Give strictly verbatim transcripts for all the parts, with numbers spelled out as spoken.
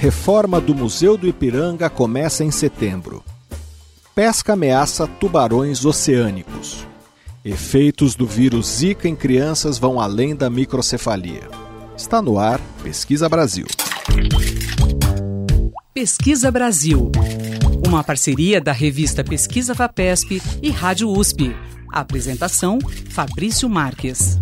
Reforma do Museu do Ipiranga começa em setembro. Pesca ameaça tubarões oceânicos. Efeitos do vírus Zika em crianças vão além da microcefalia. Está no ar Pesquisa Brasil. Pesquisa Brasil. Uma parceria da revista Pesquisa Fapesp e Rádio U S P. A apresentação, Fabrício Marques.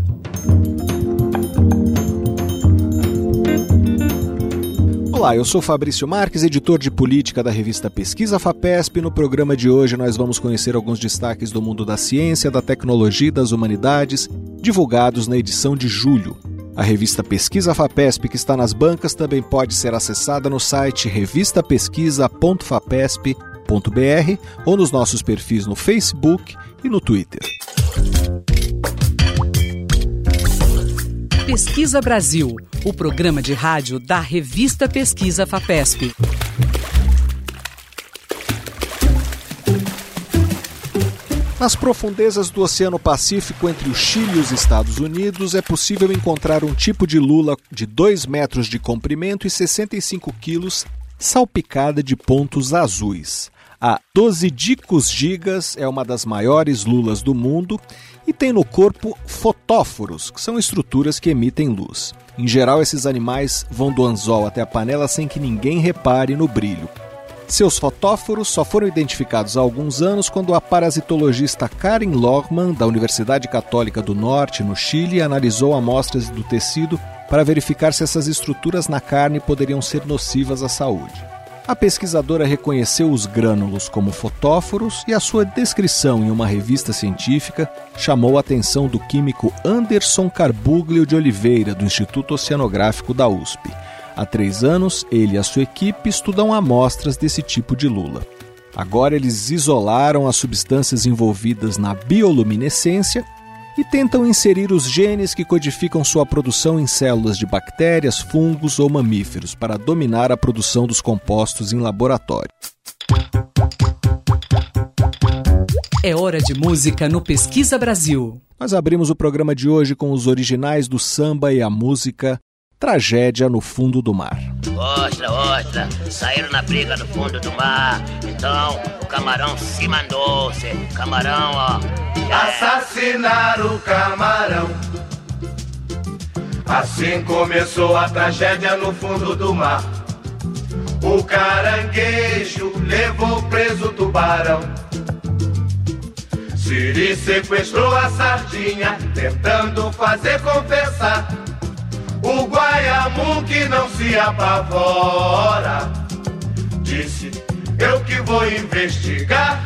Olá, eu sou Fabrício Marques, editor de política da revista Pesquisa Fapesp. No programa de hoje nós vamos conhecer alguns destaques do mundo da ciência, da tecnologia e das humanidades, divulgados na edição de julho. A revista Pesquisa Fapesp, que está nas bancas, também pode ser acessada no site revista pesquisa ponto fapesp ponto b r ou nos nossos perfis no Facebook e no Twitter. Pesquisa Brasil, o programa de rádio da revista Pesquisa Fapesp. Nas profundezas do Oceano Pacífico, entre o Chile e os Estados Unidos, é possível encontrar um tipo de lula de dois metros de comprimento e sessenta e cinco quilos, salpicada de pontos azuis. A Dosidicus gigas é uma das maiores lulas do mundo e tem no corpo fotóforos, que são estruturas que emitem luz. Em geral, esses animais vão do anzol até a panela sem que ninguém repare no brilho. Seus fotóforos só foram identificados há alguns anos quando a parasitologista Karin Lohmann, da Universidade Católica do Norte, no Chile, analisou amostras do tecido para verificar se essas estruturas na carne poderiam ser nocivas à saúde. A pesquisadora reconheceu os grânulos como fotóforos e a sua descrição em uma revista científica chamou a atenção do químico Anderson Carbuglio de Oliveira, do Instituto Oceanográfico da U S P. Há três anos, ele e a sua equipe estudam amostras desse tipo de lula. Agora eles isolaram as substâncias envolvidas na bioluminescência e tentam inserir os genes que codificam sua produção em células de bactérias, fungos ou mamíferos para dominar a produção dos compostos em laboratório. É hora de música no Pesquisa Brasil. Nós abrimos o programa de hoje com os originais do samba e a música Tragédia no Fundo do Mar. Ostra, ostra, saíram na briga no fundo do mar. Então o camarão se mandou, cê, camarão, ó. Yeah. Assassinaram o camarão. Assim começou a tragédia no fundo do mar. O caranguejo levou preso o tubarão. Siri sequestrou a sardinha, tentando fazer confessar. O Guaiamu que não se apavora disse, eu que vou investigar.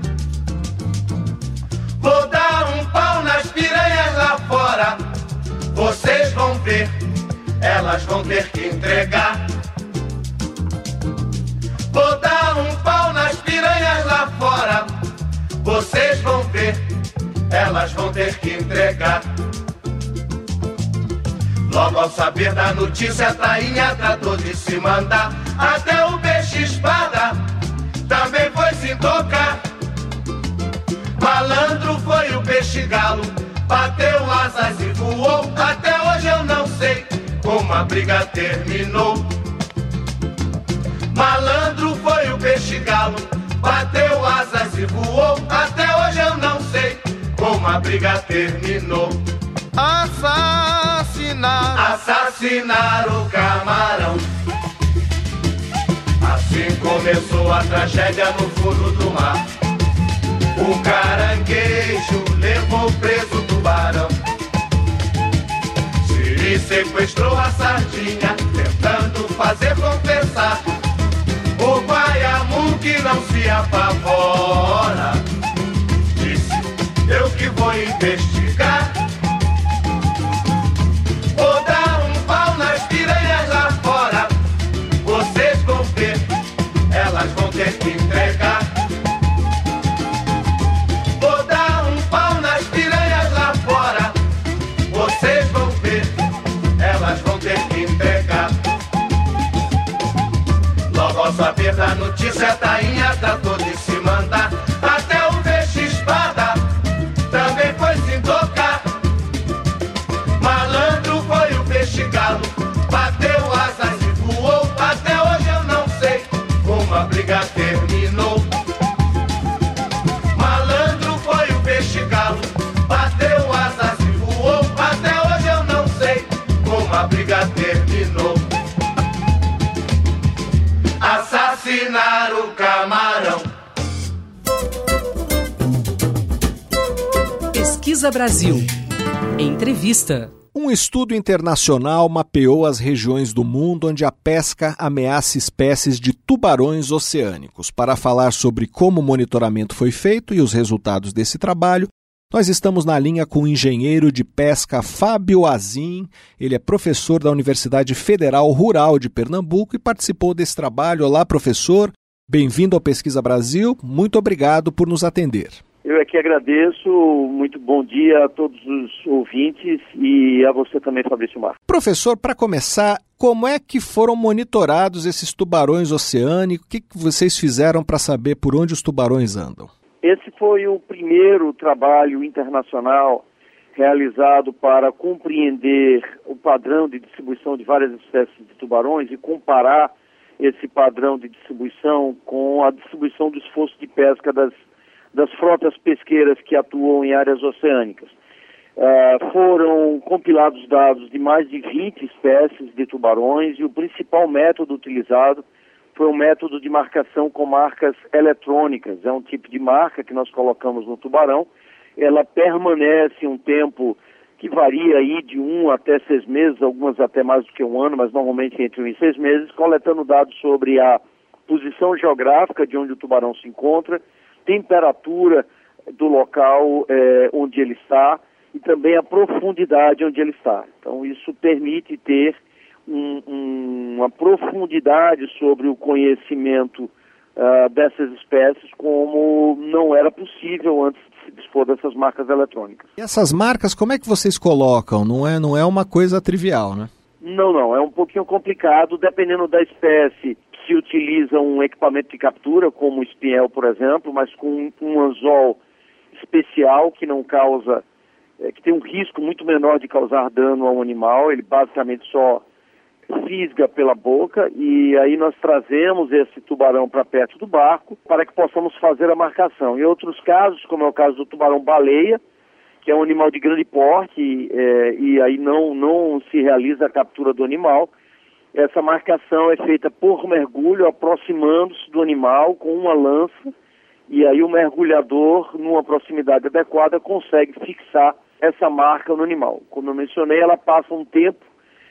Vou dar um pau nas piranhas lá fora. Vocês vão ver, elas vão ter que entregar. Vou dar um pau nas piranhas lá fora. Vocês vão ver, elas vão ter que entregar. Logo ao saber da notícia, a tainha tratou de se mandar. Até o peixe-espada também foi se tocar. Malandro foi o peixe-galo, bateu asas e voou. Até hoje eu não sei como a briga terminou. Malandro foi o peixe-galo, bateu asas e voou. Até hoje eu não sei como a briga terminou. Assassinar, assassinar o camarão. Assim começou a tragédia no fundo do mar. O caranguejo levou preso o tubarão. Siri sequestrou a sardinha, tentando fazer confessar. O Guaiamu que não se apavora disse, eu que vou investigar. Vou dar um pau nas piranhas lá fora. Vocês vão ver, elas vão ter que entregar. Vou dar um pau nas piranhas lá fora. Vocês vão ver, elas vão ter que entregar. Logo ao saber da notícia, a tainha tratou de se mandar. Até o peixe-espada também foi se tocar. Malandro foi o peixe-galo, bateu asas e voou. Até hoje Pesquisa Brasil. Entrevista. Um estudo internacional mapeou as regiões do mundo onde a pesca ameaça espécies de tubarões oceânicos. Para falar sobre como o monitoramento foi feito e os resultados desse trabalho, nós estamos na linha com o engenheiro de pesca Fábio Azim. Ele é professor da Universidade Federal Rural de Pernambuco e participou desse trabalho. Olá, professor. Bem-vindo ao Pesquisa Brasil. Muito obrigado por nos atender. Eu é que agradeço, muito bom dia a todos os ouvintes e a você também, Fabrício Marques. Professor, para começar, como é que foram monitorados esses tubarões oceânicos? O que vocês fizeram para saber por onde os tubarões andam? Esse foi o primeiro trabalho internacional realizado para compreender o padrão de distribuição de várias espécies de tubarões e comparar esse padrão de distribuição com a distribuição do esforço de pesca das das frotas pesqueiras que atuam em áreas oceânicas. Uh, foram compilados dados de mais de vinte espécies de tubarões e o principal método utilizado foi um método de marcação com marcas eletrônicas. É um tipo de marca que nós colocamos no tubarão. Ela permanece um tempo que varia aí de um até seis meses, algumas até mais do que um ano, mas normalmente entre um e seis meses, coletando dados sobre a posição geográfica de onde o tubarão se encontra, temperatura do local eh, onde ele está e também a profundidade onde ele está. Então isso permite ter um, um, uma profundidade sobre o conhecimento uh, dessas espécies como não era possível antes de se dispor dessas marcas eletrônicas. E essas marcas, como é que vocês colocam? Não é, não é uma coisa trivial, né? Não, não. É um pouquinho complicado, dependendo da espécie. Se utiliza um equipamento de captura, como o espinhel, por exemplo, mas com um anzol especial que não causa, é, que tem um risco muito menor de causar dano ao animal. Ele basicamente só fisga pela boca e aí nós trazemos esse tubarão para perto do barco para que possamos fazer a marcação. Em outros casos, como é o caso do tubarão-baleia, que é um animal de grande porte é, e aí não, não se realiza a captura do animal, essa marcação é feita por mergulho, aproximando-se do animal com uma lança, e aí o mergulhador, numa proximidade adequada, consegue fixar essa marca no animal. Como eu mencionei, ela passa um tempo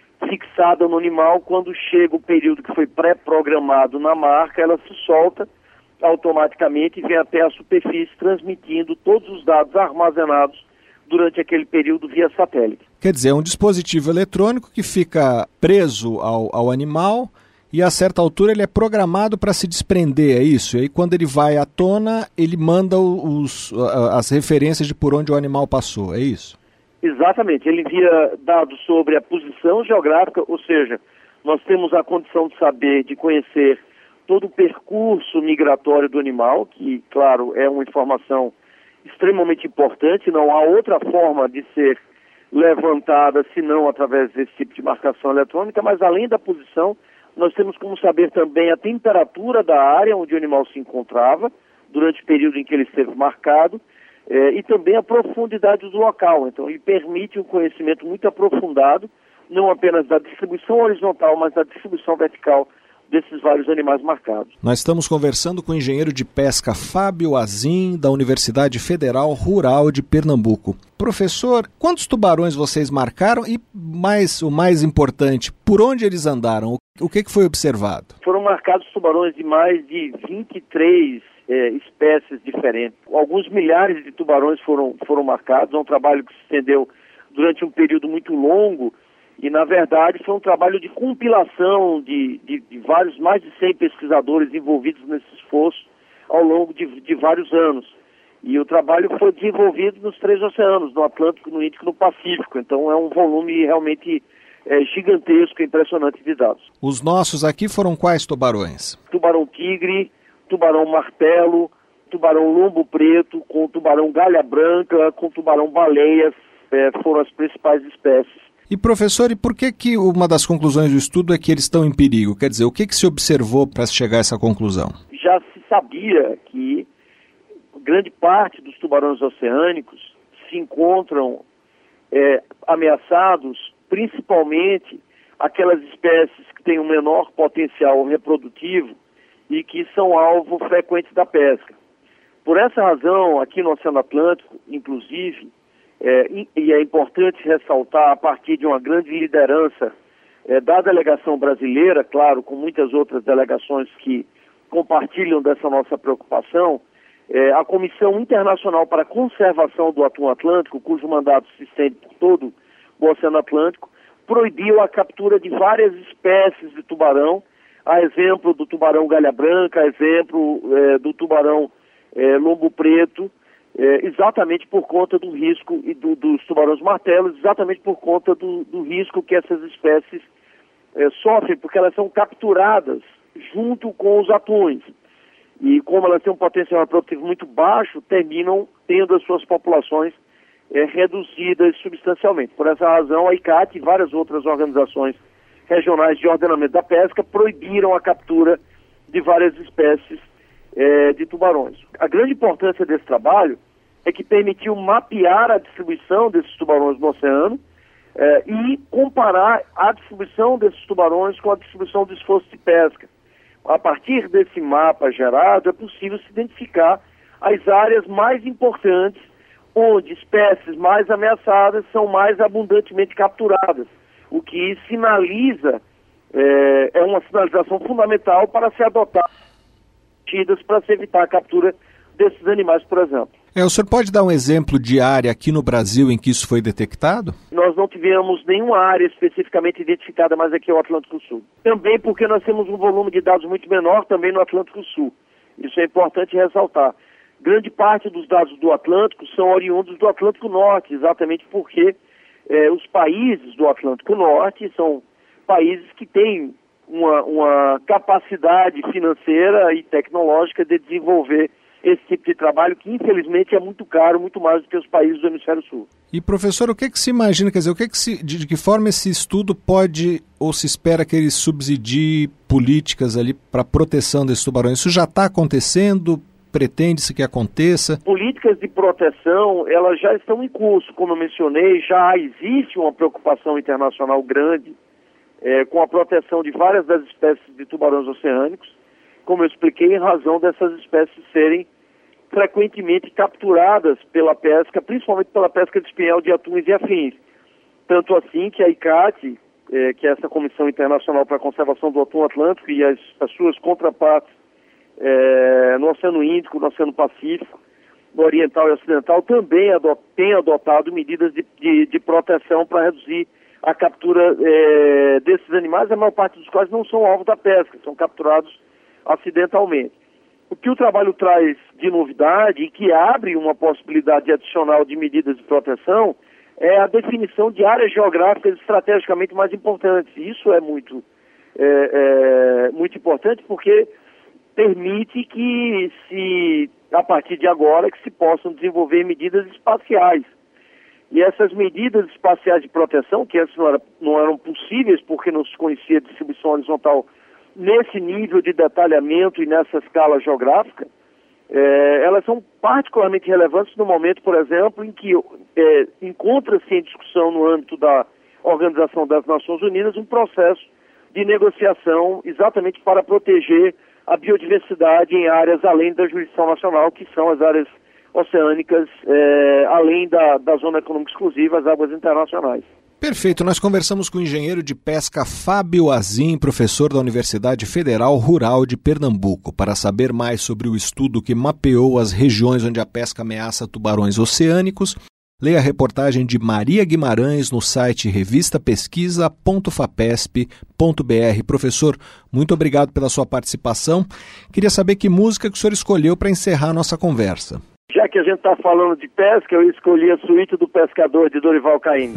fixada no animal. Quando chega o período que foi pré-programado na marca, ela se solta automaticamente e vem até a superfície, transmitindo todos os dados armazenados durante aquele período via satélite. Quer dizer, é um dispositivo eletrônico que fica preso ao, ao animal e a certa altura ele é programado para se desprender, é isso? E aí quando ele vai à tona, ele manda os, as referências de por onde o animal passou, é isso? Exatamente, ele envia dados sobre a posição geográfica, ou seja, nós temos a condição de saber, de conhecer todo o percurso migratório do animal, que, claro, é uma informação extremamente importante. Não há outra forma de ser levantada senão através desse tipo de marcação eletrônica, mas além da posição, nós temos como saber também a temperatura da área onde o animal se encontrava durante o período em que ele esteve marcado eh, e também a profundidade do local. Então ele permite um conhecimento muito aprofundado, não apenas da distribuição horizontal, mas da distribuição vertical desses vários animais marcados. Nós estamos conversando com o engenheiro de pesca Fábio Azim, da Universidade Federal Rural de Pernambuco. Professor, quantos tubarões vocês marcaram e, mais, o mais importante, por onde eles andaram? O que, que foi observado? Foram marcados tubarões de mais de vinte e três é, espécies diferentes. Alguns milhares de tubarões foram, foram marcados. É um trabalho que se estendeu durante um período muito longo. E, na verdade, foi um trabalho de compilação de, de, de vários, mais de cem pesquisadores envolvidos nesse esforço ao longo de, de vários anos. E o trabalho foi desenvolvido nos três oceanos, no Atlântico, no Índico e no Pacífico. Então, é um volume realmente é, gigantesco, impressionante de dados. Os nossos aqui foram quais tubarões? Tubarão-tigre, tubarão-martelo, tubarão-lombo preto, com tubarão galha branca, com tubarão-baleias, é, foram as principais espécies. E, professor, e por que que uma das conclusões do estudo é que eles estão em perigo? Quer dizer, o que que se observou para chegar a essa conclusão? Já se sabia que grande parte dos tubarões oceânicos se encontram é, ameaçados, principalmente aquelas espécies que têm um menor potencial reprodutivo e que são alvo frequente da pesca. Por essa razão, aqui no Oceano Atlântico, inclusive, É, e, e é importante ressaltar, a partir de uma grande liderança é, da delegação brasileira, claro, com muitas outras delegações que compartilham dessa nossa preocupação, é, a Comissão Internacional para a Conservação do Atum Atlântico, cujo mandato se estende por todo o Oceano Atlântico, proibiu a captura de várias espécies de tubarão, a exemplo do tubarão galha branca, a exemplo é, do tubarão é, lombo preto, é, exatamente por conta do risco e do, dos tubarões martelos, exatamente por conta do, do risco que essas espécies é, sofrem, porque elas são capturadas junto com os atuns. E como elas têm um potencial reprodutivo muito baixo, terminam tendo as suas populações é, reduzidas substancialmente. Por essa razão, a ICAT e várias outras organizações regionais de ordenamento da pesca proibiram a captura de várias espécies é, de tubarões. A grande importância desse trabalho é que permitiu mapear a distribuição desses tubarões no oceano é, e comparar a distribuição desses tubarões com a distribuição do esforço de pesca. A partir desse mapa gerado, é possível se identificar as áreas mais importantes, onde espécies mais ameaçadas são mais abundantemente capturadas, o que sinaliza, é, é uma sinalização fundamental para se adotar medidas para se evitar a captura desses animais, por exemplo. É, o senhor pode dar um exemplo de área aqui no Brasil em que isso foi detectado? Nós não tivemos nenhuma área especificamente identificada, mas aqui é o Atlântico Sul. Também porque nós temos um volume de dados muito menor também no Atlântico Sul. Isso é importante ressaltar. Grande parte dos dados do Atlântico são oriundos do Atlântico Norte, exatamente porque eh, os países do Atlântico Norte são países que têm uma, uma capacidade financeira e tecnológica de desenvolver esse tipo de trabalho que, infelizmente, é muito caro, muito mais do que os países do Hemisfério Sul. E, professor, o que que se imagina, quer dizer, o que que se, de, de que forma esse estudo pode ou se espera que ele subsidie políticas ali para a proteção desses tubarões? Isso já está acontecendo? Pretende-se que aconteça? Políticas de proteção, elas já estão em curso, como eu mencionei, já existe uma preocupação internacional grande é, com a proteção de várias das espécies de tubarões oceânicos, como eu expliquei, em razão dessas espécies serem frequentemente capturadas pela pesca, principalmente pela pesca de espinhel de atuns e afins. Tanto assim que a ICAT, eh, que é essa Comissão Internacional para a Conservação do Atum Atlântico, e as, as suas contrapartes eh, no Oceano Índico, no Oceano Pacífico, no Oriental e Ocidental, também adot, tem adotado medidas de, de, de proteção para reduzir a captura eh, desses animais, a maior parte dos quais não são alvo da pesca, são capturados acidentalmente. O que o trabalho traz de novidade e que abre uma possibilidade adicional de medidas de proteção é a definição de áreas geográficas estrategicamente mais importantes. Isso é muito, é, é, muito importante porque permite que se, a partir de agora, que se possam desenvolver medidas espaciais. E essas medidas espaciais de proteção, que antes não, era, não eram possíveis porque não se conhecia a distribuição horizontal nesse nível de detalhamento e nessa escala geográfica, eh, elas são particularmente relevantes no momento, por exemplo, em que eh, encontra-se em discussão no âmbito da Organização das Nações Unidas um processo de negociação exatamente para proteger a biodiversidade em áreas além da jurisdição nacional, que são as áreas oceânicas, eh, além da, da zona econômica exclusiva, as águas internacionais. Perfeito, nós conversamos com o engenheiro de pesca Fábio Azim, professor da Universidade Federal Rural de Pernambuco, para saber mais sobre o estudo que mapeou as regiões onde a pesca ameaça tubarões oceânicos. Leia a reportagem de Maria Guimarães no site revista pesquisa ponto fapesp ponto br. Professor, muito obrigado pela sua participação. Queria saber que música que o senhor escolheu para encerrar a nossa conversa. Já que a gente está falando de pesca, eu escolhi a Suíte do Pescador de Dorival Caymmi.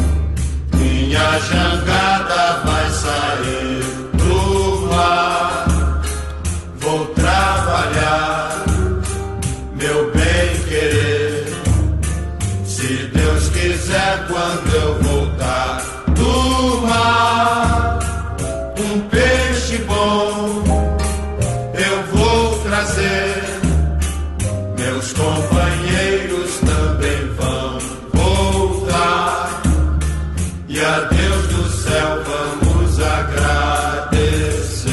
Minha jangada vai sair do mar, vou trabalhar, meu bem querer. Se Deus quiser, quando eu voltar do mar, um peixe bom eu vou trazer. Meus companheiros também vão voltar. E a Deus do céu vamos agradecer.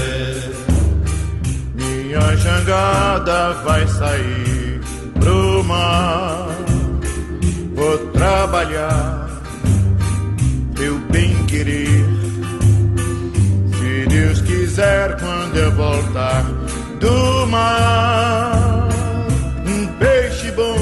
Minha jangada vai sair pro mar, vou trabalhar. trabalhar, meu bem-querer. Se Deus quiser, quando eu voltar do mar, um peixe bom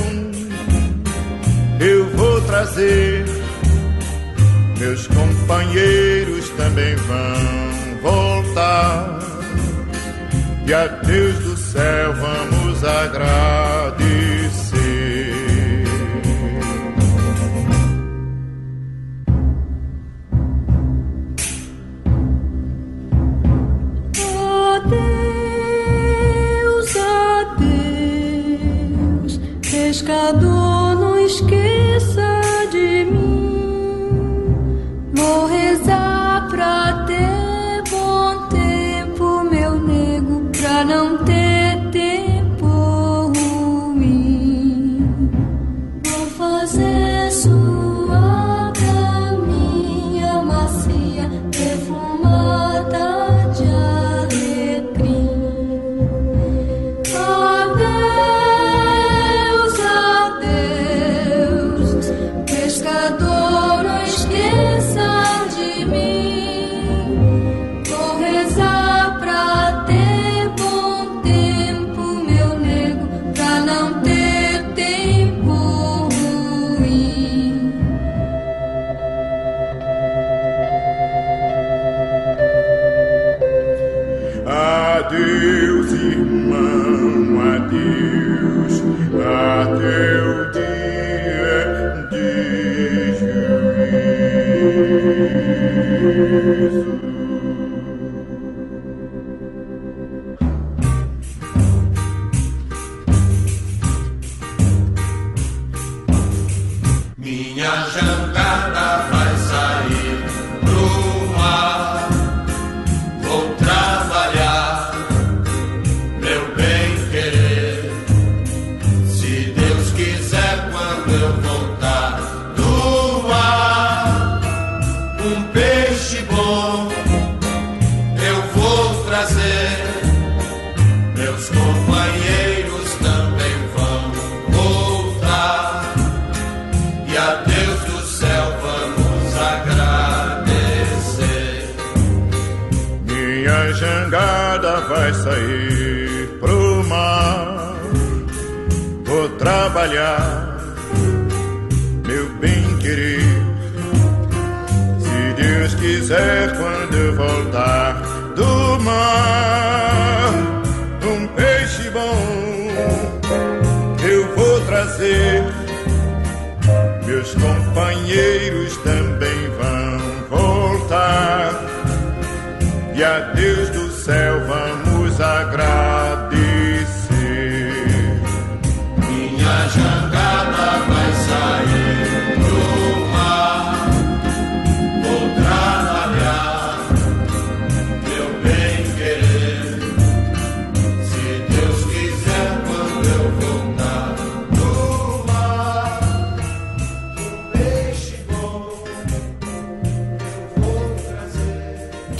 eu vou trazer. Meus companheiros também vão voltar, e a Deus do céu vamos agradecer. Adeus, adeus, pescador, não esqueça de mim. Vou rezar pra ter bom tempo, meu nego, pra não ter tempo ruim. Vou fazer sua caminha macia, perfumada de alecrim. Adeus, adeus, pescador, não esqueça de mim. Vou rezar pra ter bom tempo, meu nego, pra não ter tempo ruim. Adeus, irmão, adeus, até o dia de juízo. Minha jangada vai sair pro mar, vou trabalhar, meu bem-querer. Se Deus quiser, quando eu voltar do mar, um peixe bom eu vou trazer. Meus companheiros também vão voltar, e a Deus do céu vamos agradecer. Minha jangada vai sair pro mar, vou trabalhar, meu bem-querer. Se Deus quiser, quando eu voltar do mar, um peixe bom eu vou trazer. Meus companheiros também vão voltar, e a Deus do céu vamos agradecer. Minha jangada vai sair pro mar, vou trabalhar, meu bem-querer. Se Deus quiser, quando eu voltar do mar, um peixe bom eu vou trazer.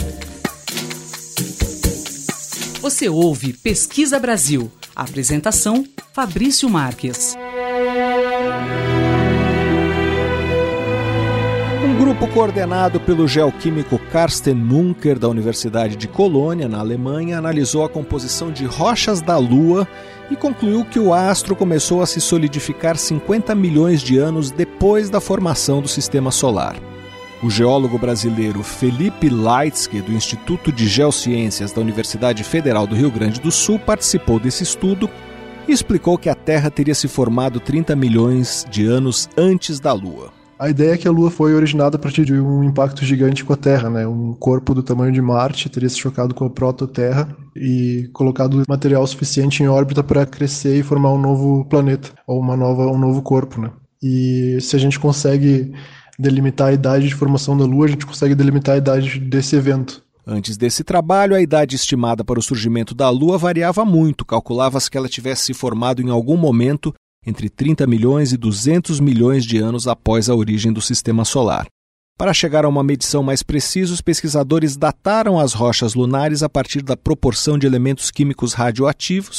Você ouve Pesquisa Brasil. Apresentação, Fabrício Marques. Um grupo coordenado pelo geoquímico Carsten Muncker, da Universidade de Colônia, na Alemanha, analisou a composição de rochas da Lua e concluiu que o astro começou a se solidificar cinquenta milhões de anos depois da formação do Sistema Solar. O geólogo brasileiro Felipe Leitsky, do Instituto de Geociências da Universidade Federal do Rio Grande do Sul, participou desse estudo e explicou que a Terra teria se formado trinta milhões de anos antes da Lua. A ideia é que a Lua foi originada a partir de um impacto gigante com a Terra, né? Um corpo do tamanho de Marte teria se chocado com a prototerra e colocado material suficiente em órbita para crescer e formar um novo planeta, ou uma nova, um novo corpo, né? E se a gente consegue delimitar a idade de formação da Lua, a gente consegue delimitar a idade desse evento. Antes desse trabalho, a idade estimada para o surgimento da Lua variava muito. Calculava-se que ela tivesse se formado em algum momento entre trinta milhões e duzentos milhões de anos após a origem do Sistema Solar. Para chegar a uma medição mais precisa, os pesquisadores dataram as rochas lunares a partir da proporção de elementos químicos radioativos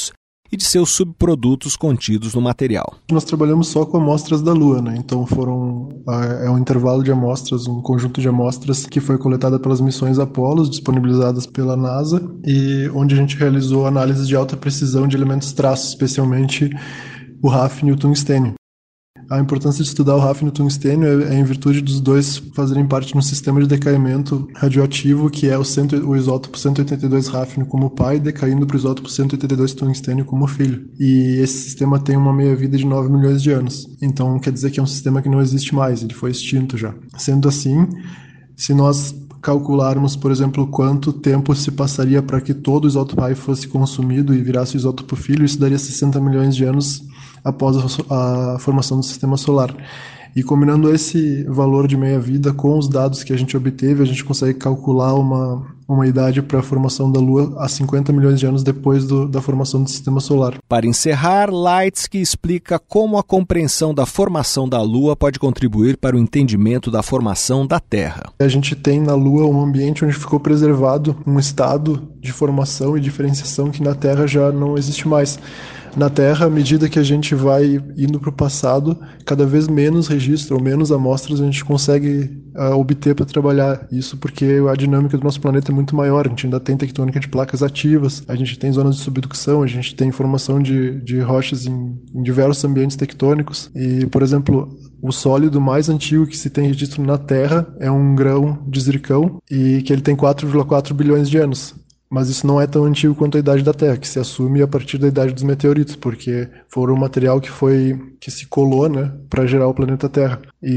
e de seus subprodutos contidos no material. Nós trabalhamos só com amostras da Lua, né? Então foram é um intervalo de amostras, um conjunto de amostras que foi coletada pelas missões Apollo, disponibilizadas pela NASA, e onde a gente realizou análises de alta precisão de elementos traços, especialmente o hafnio e o tungstênio. A importância de estudar o hafnio e o tungstênio é em virtude dos dois fazerem parte de um sistema de decaimento radioativo, que é o, cento, o isótopo cento e oitenta e dois hafnio como pai, decaindo para o isótopo cento e oitenta e dois tungstênio como filho. E esse sistema tem uma meia-vida de nove milhões de anos. Então quer dizer que é um sistema que não existe mais, ele foi extinto já. Sendo assim, se nós calcularmos, por exemplo, quanto tempo se passaria para que todo o isótopo pai fosse consumido e virasse o isótopo filho, isso daria sessenta milhões de anos após a, a formação do sistema solar. E combinando esse valor de meia-vida com os dados que a gente obteve, a gente consegue calcular uma, uma idade para a formação da Lua a cinquenta milhões de anos depois do, da formação do sistema solar. Para encerrar, Leitsky explica como a compreensão da formação da Lua pode contribuir para o entendimento da formação da Terra. A gente tem na Lua um ambiente onde ficou preservado um estado de formação e diferenciação que na Terra já não existe mais. Na Terra, à medida que a gente vai indo para o passado, cada vez menos registro ou menos amostras a gente consegue uh, obter para trabalhar isso, porque a dinâmica do nosso planeta é muito maior. A gente ainda tem tectônica de placas ativas, a gente tem zonas de subducção, a gente tem formação de, de rochas em, em diversos ambientes tectônicos. E, por exemplo, o sólido mais antigo que se tem registro na Terra é um grão de zircão, e que ele tem quatro vírgula quatro bilhões de anos. Mas isso não é tão antigo quanto a idade da Terra, que se assume a partir da idade dos meteoritos, porque foram um material que foi que se colou, né, para gerar o planeta Terra.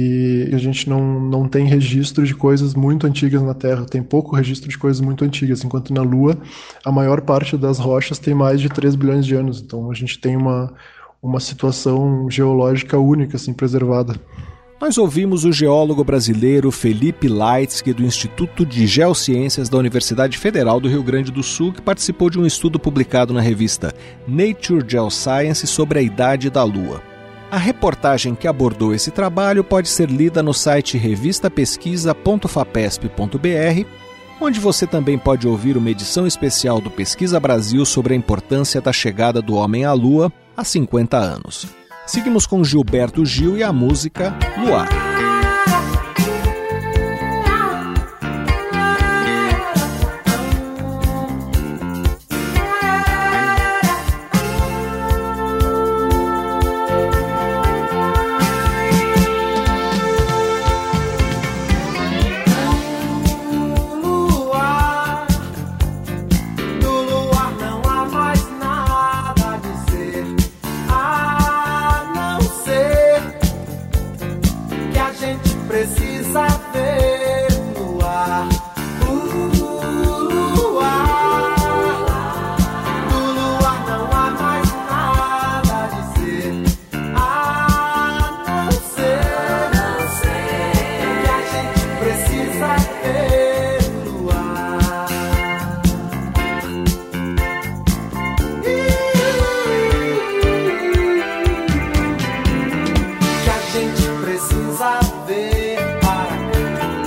E a gente não, não tem registro de coisas muito antigas na Terra, tem pouco registro de coisas muito antigas, enquanto na Lua a maior parte das rochas tem mais de três bilhões de anos. Então a gente tem uma, uma situação geológica única, assim, preservada. Nós ouvimos o geólogo brasileiro Felipe Leitsky, do Instituto de Geociências da Universidade Federal do Rio Grande do Sul, que participou de um estudo publicado na revista Nature Geoscience sobre a idade da Lua. A reportagem que abordou esse trabalho pode ser lida no site revista pesquisa ponto fapesp ponto br, onde você também pode ouvir uma edição especial do Pesquisa Brasil sobre a importância da chegada do homem à Lua há cinquenta anos. Seguimos com Gilberto Gil e a música Luar. Precisa ver no ar, uh, luar. No luar não há mais nada a dizer, a não ser, não ser que a gente precisa ver no ar. Que a gente precisa ver.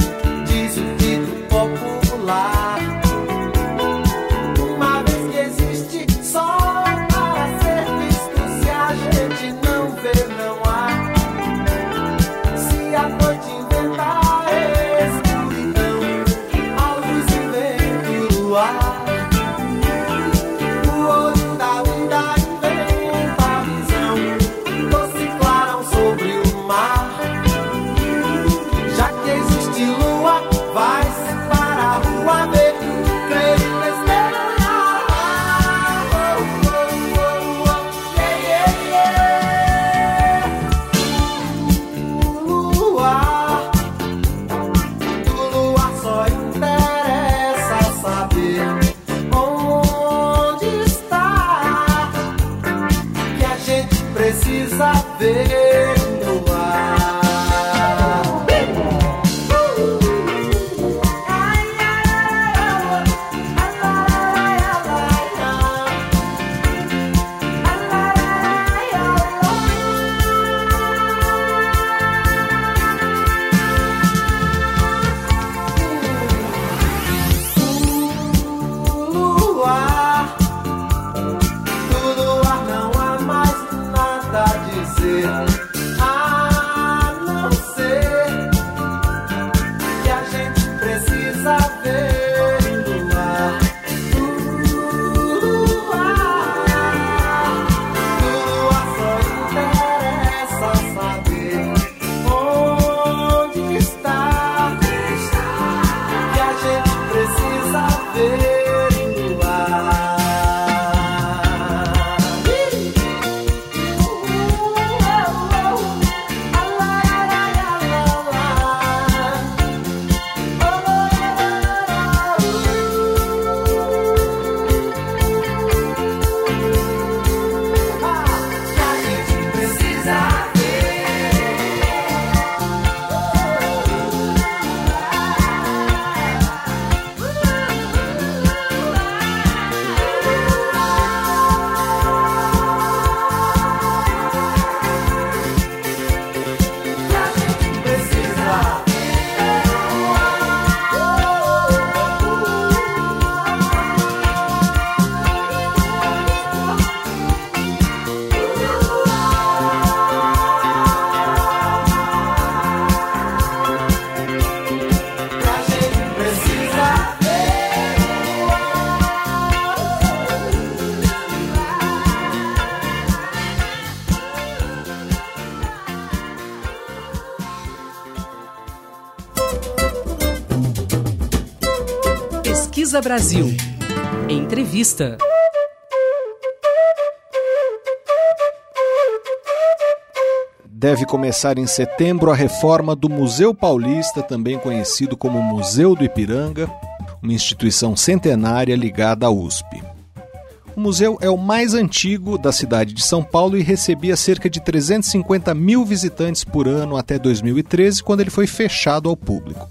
Pesquisa Brasil. Entrevista. Deve começar em setembro a reforma do Museu Paulista, também conhecido como Museu do Ipiranga, uma instituição centenária ligada à U S P. O museu é o mais antigo da cidade de São Paulo e recebia cerca de trezentos e cinquenta mil visitantes por ano até dois mil e treze, quando ele foi fechado ao público.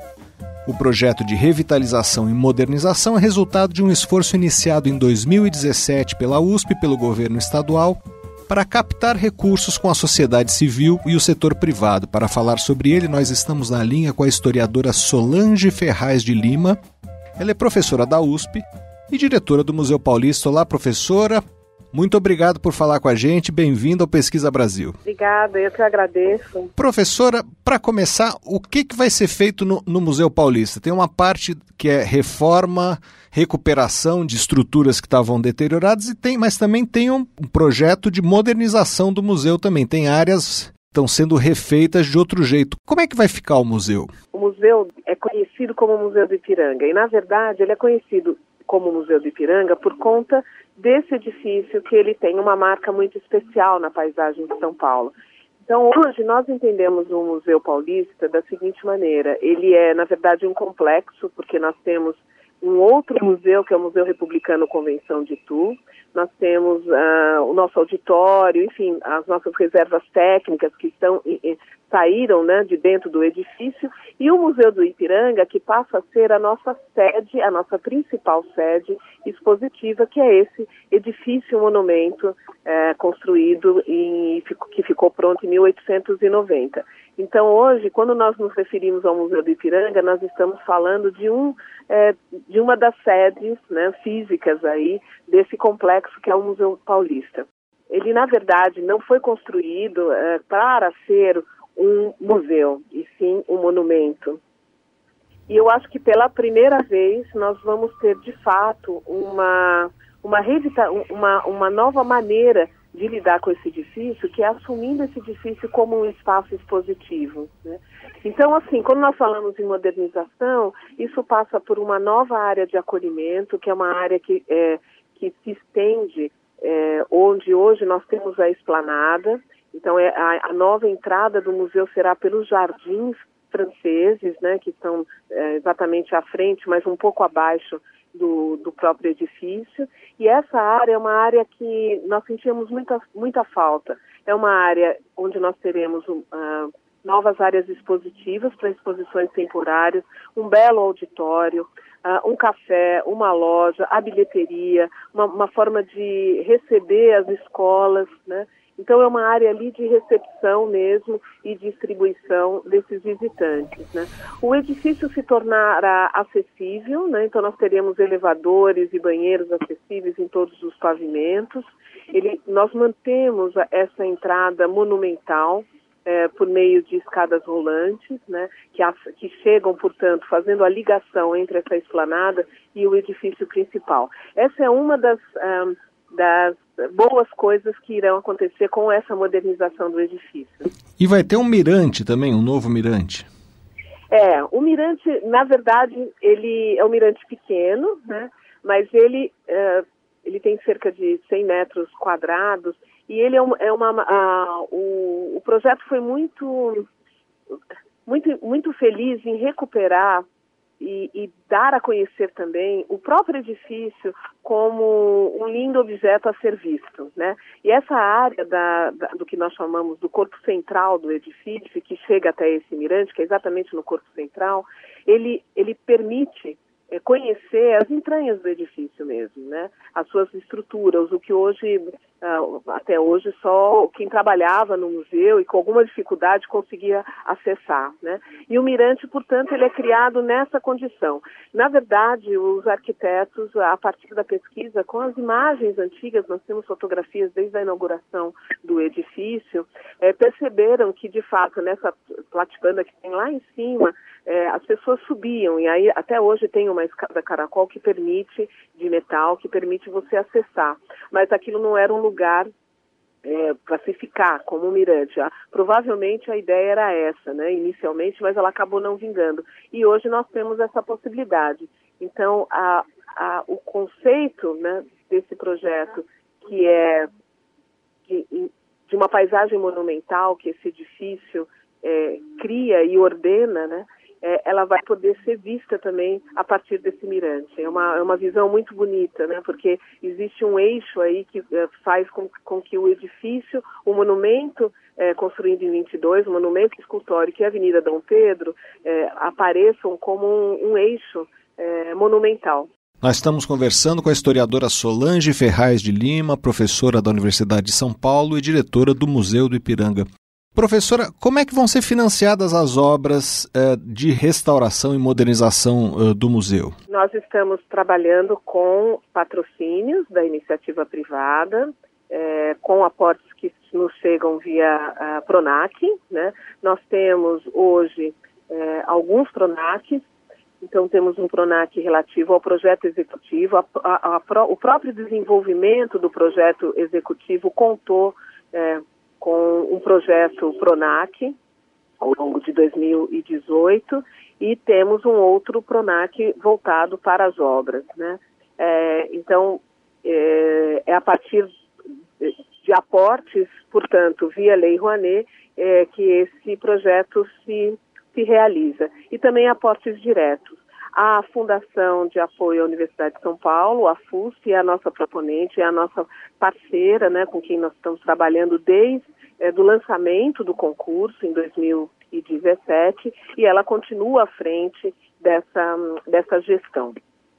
O projeto de revitalização e modernização é resultado de um esforço iniciado em dois mil e dezessete pela U S P e pelo governo estadual para captar recursos com a sociedade civil e o setor privado. Para falar sobre ele, nós estamos na linha com a historiadora Solange Ferraz de Lima. Ela é professora da U S P e diretora do Museu Paulista. Olá, professora. Muito obrigado por falar com a gente. Bem-vindo ao Pesquisa Brasil. Obrigada, eu que agradeço. Professora, para começar, o que, que vai ser feito no, no Museu Paulista? Tem uma parte que é reforma, recuperação de estruturas que estavam deterioradas, e tem, mas também tem um, um projeto de modernização do museu também. Tem áreas que estão sendo refeitas de outro jeito. Como é que vai ficar o museu? O museu é conhecido como Museu do Ipiranga e, na verdade, ele é conhecido como Museu do Ipiranga por conta desse edifício, que ele tem uma marca muito especial na paisagem de São Paulo. Então, hoje nós entendemos o Museu Paulista da seguinte maneira: ele é, na verdade, um complexo, porque nós temos um outro museu, que é o Museu Republicano Convenção de Itu, nós temos uh, o nosso auditório, enfim, as nossas reservas técnicas que estão, e, e, saíram, né, de dentro do edifício, e o Museu do Ipiranga, que passa a ser a nossa sede, a nossa principal sede expositiva, que é esse edifício monumento é, construído e que ficou pronto em mil oitocentos e noventa. Então, hoje, quando nós nos referimos ao Museu do Ipiranga, nós estamos falando de, um, é, de uma das sedes, né, físicas aí desse complexo que é o Museu Paulista. Ele, na verdade, não foi construído é, para ser um museu, e sim um monumento. E eu acho que pela primeira vez nós vamos ter, de fato, uma, uma, revita- uma, uma nova maneira de lidar com esse edifício, que é assumindo esse edifício como um espaço expositivo, né? Então, assim, quando nós falamos em modernização, isso passa por uma nova área de acolhimento, que é uma área que, é, que se estende, é, onde hoje nós temos a esplanada. Então, é, a, a nova entrada do museu será pelos jardins franceses, né, que estão é, exatamente à frente, mas um pouco abaixo do, do próprio edifício. E essa área é uma área que nós sentimos muita, muita falta. É uma área onde nós teremos uh, novas áreas expositivas para exposições temporárias, um belo auditório, uh, um café, uma loja, a bilheteria, uma, uma forma de receber as escolas, né? Então, é uma área ali de recepção mesmo e distribuição desses visitantes, né? O edifício se tornará acessível, né? Então, nós teremos elevadores e banheiros acessíveis em todos os pavimentos. Ele, nós mantemos essa entrada monumental é, por meio de escadas rolantes, né? Que, as, que chegam, portanto, fazendo a ligação entre essa esplanada e o edifício principal. Essa é uma das... Um, das boas coisas que irão acontecer com essa modernização do edifício. E vai ter um mirante também, um novo mirante? É, o mirante, na verdade, ele é um mirante pequeno, né? Mas ele, uh, ele tem cerca de cem metros quadrados e ele é, um, é uma... Uh, o, o projeto foi muito, muito, muito feliz em recuperar E, e dar a conhecer também o próprio edifício como um lindo objeto a ser visto, né? E essa área da, da, do que nós chamamos do corpo central do edifício, que chega até esse mirante, que é exatamente no corpo central, ele, ele permite é, conhecer as entranhas do edifício mesmo, né? As suas estruturas, o que hoje, uh, até hoje, só quem trabalhava no museu e com alguma dificuldade conseguia acessar, né? E o mirante, portanto, ele é criado nessa condição. Na verdade, os arquitetos, a partir da pesquisa, com as imagens antigas, nós temos fotografias desde a inauguração do edifício, é, perceberam que, de fato, nessa platibanda que tem lá em cima, é, as pessoas subiam, e aí até hoje tem uma escada caracol que permite, de metal, que permite você acessar. Mas aquilo não era um lugar é, para se ficar como um mirante. Ah, provavelmente a ideia era essa, né, inicialmente, mas ela acabou não vingando. E hoje nós temos essa possibilidade. Então, a, a, o conceito, né, desse projeto, que é de, de uma paisagem monumental que esse edifício é, cria e ordena, né, é, ela vai poder ser vista também a partir desse mirante. É uma, é uma visão muito bonita, né, porque existe um eixo aí que é, faz com, com que o edifício, o monumento é, construído em vinte e dois, o monumento escultórico e a Avenida Dom Pedro é, apareçam como um, um eixo é, monumental. Nós estamos conversando com a historiadora Solange Ferraz de Lima, professora da Universidade de São Paulo e diretora do Museu do Ipiranga. Professora, como é que vão ser financiadas as obras eh, de restauração e modernização eh, do museu? Nós estamos trabalhando com patrocínios da iniciativa privada, eh, com aportes que nos chegam via a Pronac, né? Nós temos hoje eh, alguns Pronacs. Então, temos um Pronac relativo ao projeto executivo. A, a, a, o próprio desenvolvimento do projeto executivo contou é, com um projeto Pronac ao longo de dois mil e dezoito e temos um outro Pronac voltado para as obras, né? É, então, é, é a partir de aportes, portanto, via Lei Rouanet, é, que esse projeto se se realiza. E também aportes diretos. A Fundação de Apoio à Universidade de São Paulo, a F U S P, é a nossa proponente, é a nossa parceira, né, com quem nós estamos trabalhando desde é, do lançamento do concurso em dois mil e dezessete, e ela continua à frente dessa, dessa gestão.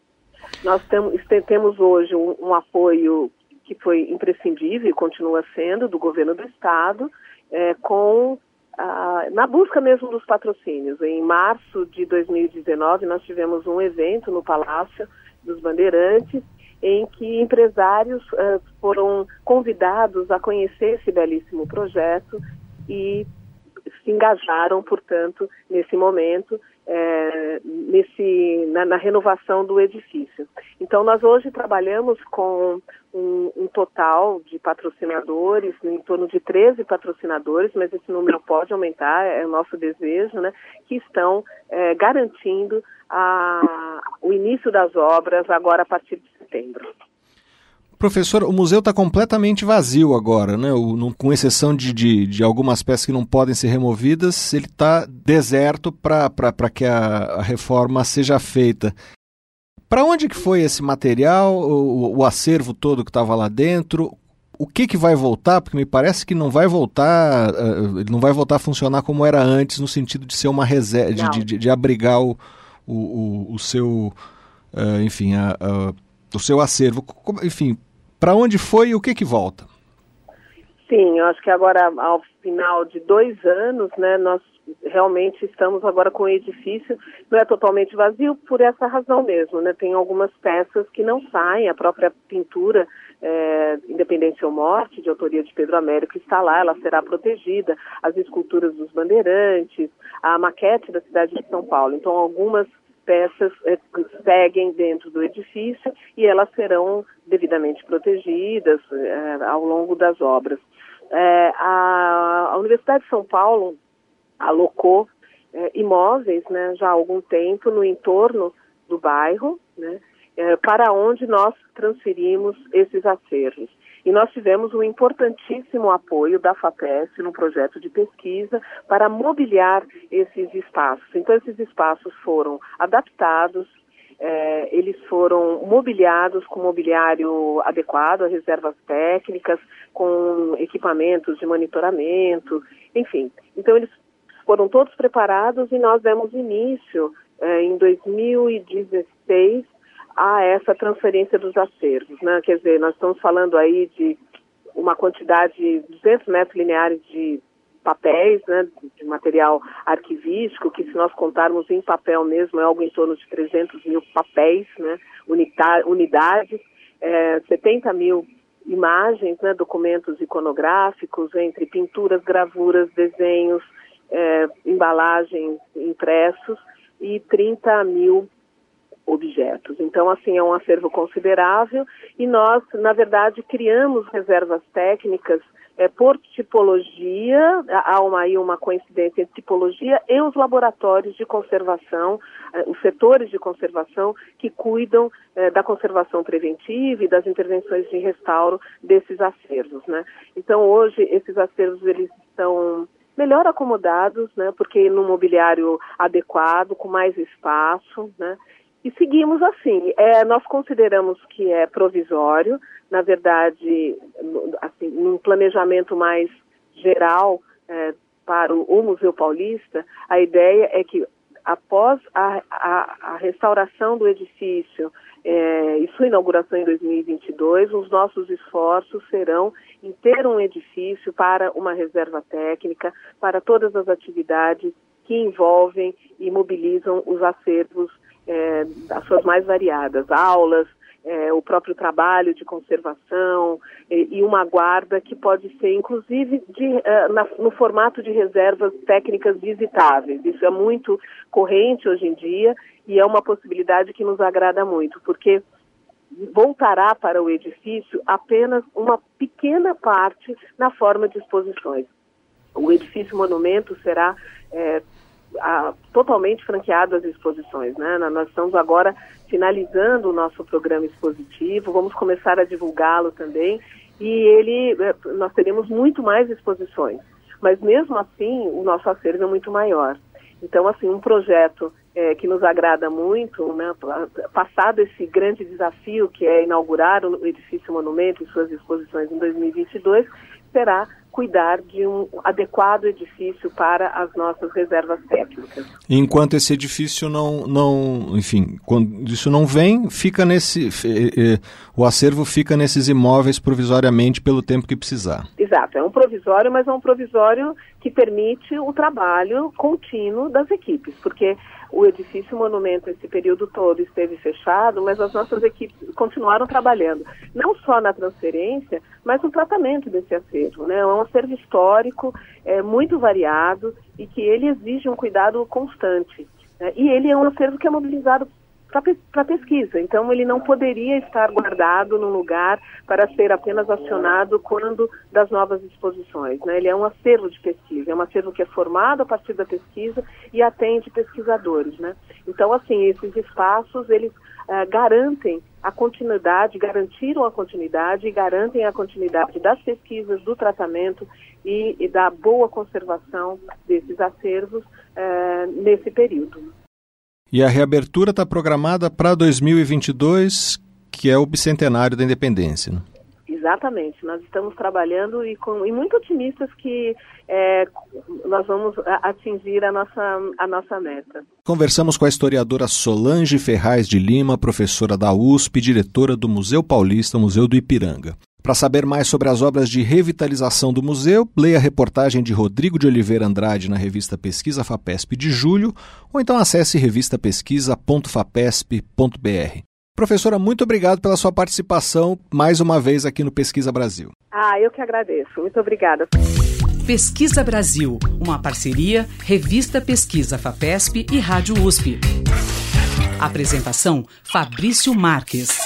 Nós temos, temos hoje um, um apoio que foi imprescindível e continua sendo do governo do Estado, é, com Ah, na busca mesmo dos patrocínios. Em março de dois mil e dezenove, nós tivemos um evento no Palácio dos Bandeirantes, em que empresários uh, foram convidados a conhecer esse belíssimo projeto e se engajaram, portanto, nesse momento, é, nesse, na, na renovação do edifício. Então, nós hoje trabalhamos com um, um total de patrocinadores, em torno de treze patrocinadores, mas esse número pode aumentar, é o nosso desejo, né, que estão é, garantindo a, o início das obras agora a partir de setembro. Professor, o museu está completamente vazio agora, né? O, no, com exceção de, de, de algumas peças que não podem ser removidas, ele está deserto para que a, a reforma seja feita. Para onde que foi esse material, o, o acervo todo que estava lá dentro? O que que vai voltar? Porque me parece que não vai voltar, uh, não vai voltar a funcionar como era antes, no sentido de ser uma reserva, de, de, de abrigar o, o, o seu, uh, enfim, a, a, o seu acervo. Enfim, para onde foi e o que que volta? Sim, eu acho que agora, ao final de dois anos, né, nós realmente estamos agora com o edifício, não é totalmente vazio por essa razão mesmo, né? Tem algumas peças que não saem, a própria pintura é, Independência ou Morte, de autoria de Pedro Américo, está lá, ela será protegida, as esculturas dos Bandeirantes, a maquete da cidade de São Paulo. Então, algumas peças é, seguem dentro do edifício e elas serão devidamente protegidas é, ao longo das obras. É, a, a Universidade de São Paulo alocou é, imóveis, né, já há algum tempo no entorno do bairro, né, é, para onde nós transferimos esses acervos. E nós tivemos um importantíssimo apoio da FAPESP no projeto de pesquisa para mobiliar esses espaços. Então, esses espaços foram adaptados, é, eles foram mobiliados com mobiliário adequado, reservas técnicas, com equipamentos de monitoramento, enfim. Então, eles foram todos preparados e nós demos início, é, em dois mil e dezesseis, a essa transferência dos acervos, né? Quer dizer, nós estamos falando aí de uma quantidade de duzentos metros lineares de papéis, né, de material arquivístico, que se nós contarmos em papel mesmo é algo em torno de trezentos mil papéis, né, unita- unidades, é, setenta mil imagens, né, documentos iconográficos, entre pinturas, gravuras, desenhos, é, embalagens impressos e trinta mil objetos. Então, assim, é um acervo considerável e nós, na verdade, criamos reservas técnicas é, por tipologia, há uma, aí uma coincidência entre tipologia e os laboratórios de conservação, é, os setores de conservação que cuidam é, da conservação preventiva e das intervenções de restauro desses acervos, né? Então, hoje, esses acervos, eles estão melhor acomodados, né, porque no mobiliário adequado, com mais espaço, né? E seguimos assim. É, nós consideramos que é provisório, na verdade, assim, num planejamento mais geral é, para o, o Museu Paulista, a ideia é que após a, a, a restauração do edifício é, e sua inauguração em dois mil e vinte e dois, os nossos esforços serão em ter um edifício para uma reserva técnica, para todas as atividades que envolvem e mobilizam os acervos, é, as suas mais variadas, aulas, é, o próprio trabalho de conservação e, e uma guarda que pode ser, inclusive, de, uh, na, no formato de reservas técnicas visitáveis. Isso é muito corrente hoje em dia e é uma possibilidade que nos agrada muito, porque voltará para o edifício apenas uma pequena parte na forma de exposições. O edifício monumento será é, a, totalmente franqueado às exposições, né? Nós estamos agora finalizando o nosso programa expositivo, vamos começar a divulgá-lo também, e ele, nós teremos muito mais exposições, mas mesmo assim o nosso acervo é muito maior. Então, assim, um projeto é, que nos agrada muito, né, passado esse grande desafio que é inaugurar o edifício monumento e suas exposições em dois mil e vinte e dois, será cuidar de um adequado edifício para as nossas reservas técnicas. Enquanto esse edifício não, não, enfim, quando isso não vem, fica nesse, o acervo fica nesses imóveis provisoriamente pelo tempo que precisar. Exato, é um provisório, mas é um provisório que permite o trabalho contínuo das equipes, porque o edifício monumento esse período todo esteve fechado, mas as nossas equipes continuaram trabalhando, não só na transferência, mas no tratamento desse acervo, né? É um acervo histórico, é, muito variado e que ele exige um cuidado constante, né? E ele é um acervo que é mobilizado para pesquisa, então ele não poderia estar guardado num lugar para ser apenas acionado quando das novas exposições, né? Ele é um acervo de pesquisa, é um acervo que é formado a partir da pesquisa e atende pesquisadores, né? Então, assim, esses espaços, eles uh, garantem a continuidade, garantiram a continuidade e garantem a continuidade das pesquisas, do tratamento e, e da boa conservação desses acervos uh, nesse período. E a reabertura está programada para dois mil e vinte e dois, que é o bicentenário da independência, né? Exatamente. Nós estamos trabalhando e, com, e muito otimistas que é, nós vamos atingir a nossa, a nossa meta. Conversamos com a historiadora Solange Ferraz de Lima, professora da U S P, diretora do Museu Paulista, Museu do Ipiranga. Para saber mais sobre as obras de revitalização do museu, leia a reportagem de Rodrigo de Oliveira Andrade na revista Pesquisa FAPESP de julho, ou então acesse revista pesquisa ponto fapesp ponto b r. Professora, muito obrigado pela sua participação mais uma vez aqui no Pesquisa Brasil. Ah, eu que agradeço. Muito obrigada. Pesquisa Brasil, uma parceria Revista Pesquisa FAPESP e Rádio U S P. Apresentação, Fabrício Marques.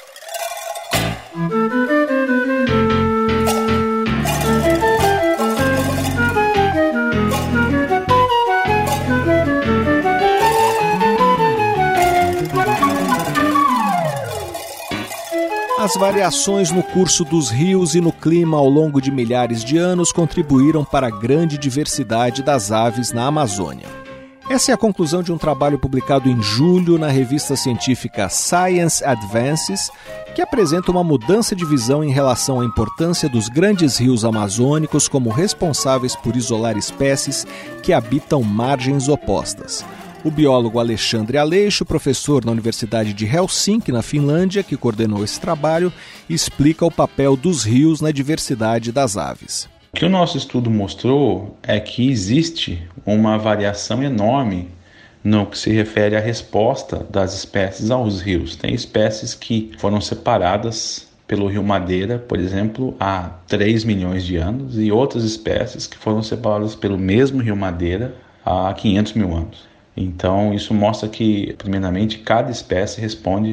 As variações no curso dos rios e no clima ao longo de milhares de anos contribuíram para a grande diversidade das aves na Amazônia. Essa é a conclusão de um trabalho publicado em julho na revista científica Science Advances, que apresenta uma mudança de visão em relação à importância dos grandes rios amazônicos como responsáveis por isolar espécies que habitam margens opostas. O biólogo Alexandre Aleixo, professor na Universidade de Helsinki, na Finlândia, que coordenou esse trabalho, explica o papel dos rios na diversidade das aves. O que o nosso estudo mostrou é que existe uma variação enorme no que se refere à resposta das espécies aos rios. Tem espécies que foram separadas pelo rio Madeira, por exemplo, há três milhões de anos, e outras espécies que foram separadas pelo mesmo rio Madeira há quinhentos mil anos. Então, isso mostra que, primeiramente, cada espécie responde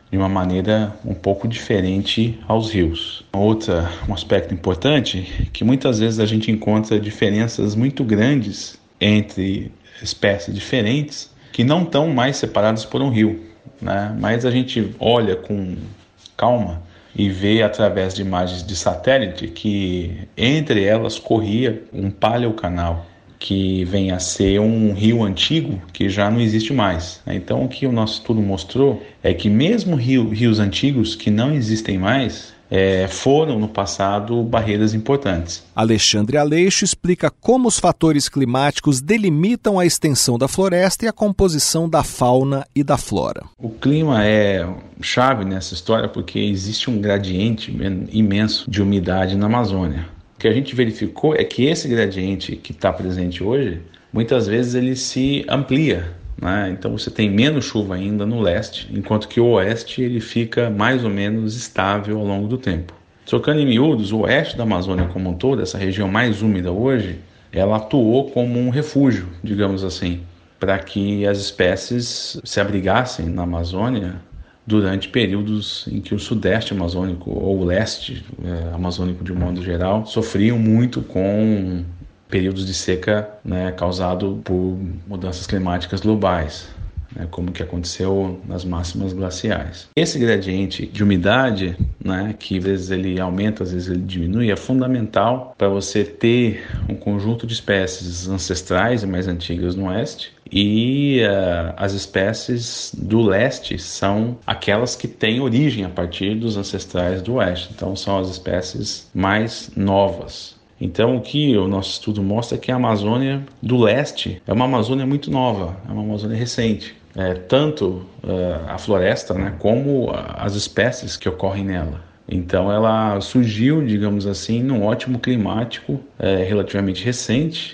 de uma maneira um pouco diferente aos rios. Outra, um aspecto importante, que muitas vezes a gente encontra diferenças muito grandes entre espécies diferentes que não estão mais separadas por um rio, né? Mas a gente olha com calma e vê através de imagens de satélite que entre elas corria um paleocanal, que vem a ser um rio antigo que já não existe mais. Então o que o nosso estudo mostrou é que mesmo rio, rios antigos que não existem mais, É, foram no passado barreiras importantes. Alexandre Aleixo explica como os fatores climáticos delimitam a extensão da floresta e a composição da fauna e da flora. O clima é chave nessa história porque existe um gradiente imenso de umidade na Amazônia. O que a gente verificou é que esse gradiente que está presente hoje, muitas vezes ele se amplia. Né? Então você tem menos chuva ainda no leste, enquanto que o oeste ele fica mais ou menos estável ao longo do tempo. Trocando em miúdos, o oeste da Amazônia como um todo, essa região mais úmida hoje, ela atuou como um refúgio, digamos assim, para que as espécies se abrigassem na Amazônia durante períodos em que o sudeste amazônico ou o leste é, amazônico de um modo geral sofriam muito com períodos de seca, né, causado por mudanças climáticas globais, né, como que aconteceu nas máximas glaciais. Esse gradiente de umidade, né, que às vezes ele aumenta, às vezes ele diminui, é fundamental para você ter um conjunto de espécies ancestrais e mais antigas no oeste, e uh, as espécies do leste são aquelas que têm origem a partir dos ancestrais do oeste, então são as espécies mais novas. Então, o que o nosso estudo mostra é que a Amazônia do leste é uma Amazônia muito nova, é uma Amazônia recente. É, tanto uh, a floresta, né, como as espécies que ocorrem nela. Então, ela surgiu, digamos assim, num ótimo climático é, relativamente recente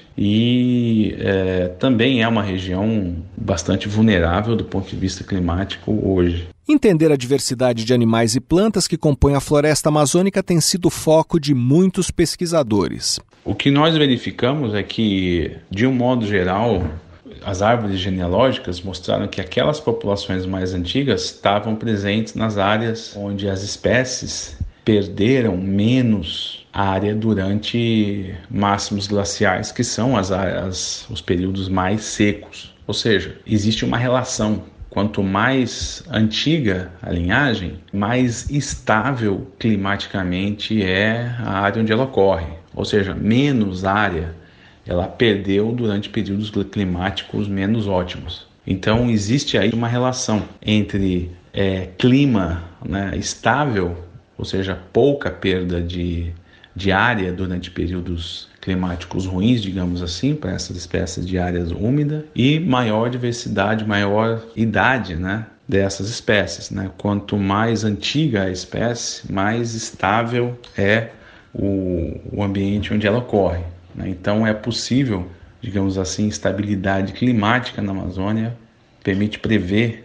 e é, também é uma região bastante vulnerável do ponto de vista climático hoje. Entender a diversidade de animais e plantas que compõem a floresta amazônica tem sido foco de muitos pesquisadores. O que nós verificamos é que, de um modo geral, as árvores genealógicas mostraram que aquelas populações mais antigas estavam presentes nas áreas onde as espécies perderam menos área durante máximos glaciais, que são as, as, os períodos mais secos. Ou seja, existe uma relação. Quanto mais antiga a linhagem, mais estável climaticamente é a área onde ela ocorre. Ou seja, menos área ela perdeu durante períodos climáticos menos ótimos. Então existe aí uma relação entre é, clima, né, estável, ou seja, pouca perda de, de área durante períodos climáticos ruins, digamos assim, para essas espécies de áreas úmidas, e maior diversidade, maior idade, né, dessas espécies. Né? Quanto mais antiga a espécie, mais estável é o, o ambiente onde ela ocorre. Né? Então é possível, digamos assim, estabilidade climática na Amazônia permite prever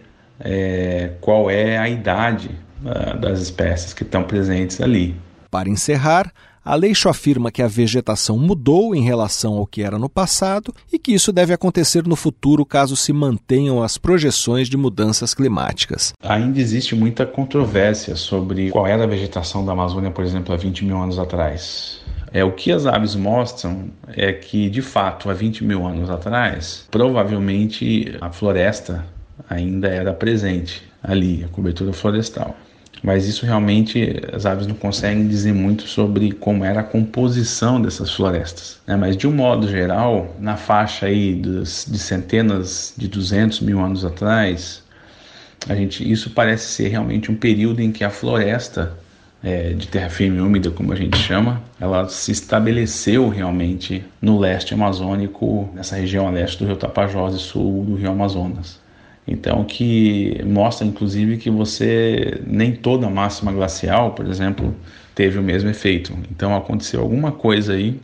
é, qual é a idade uh, das espécies que estão presentes ali. Para encerrar, Aleixo afirma que a vegetação mudou em relação ao que era no passado e que isso deve acontecer no futuro caso se mantenham as projeções de mudanças climáticas. Ainda existe muita controvérsia sobre qual era a vegetação da Amazônia, por exemplo, há vinte mil anos atrás. É, o que as aves mostram é que, de fato, há vinte mil anos atrás, provavelmente a floresta ainda era presente ali, a cobertura florestal. Mas isso realmente as aves não conseguem dizer muito sobre como era a composição dessas florestas. Né? Mas de um modo geral, na faixa aí dos, de centenas de duzentos mil anos atrás, a gente, isso parece ser realmente um período em que a floresta é, de terra firme e úmida, como a gente chama, ela se estabeleceu realmente no leste amazônico, nessa região a leste do rio Tapajós e sul do rio Amazonas. Então, que mostra, inclusive, que você, nem toda máxima glacial, por exemplo, teve o mesmo efeito. Então, aconteceu alguma coisa aí,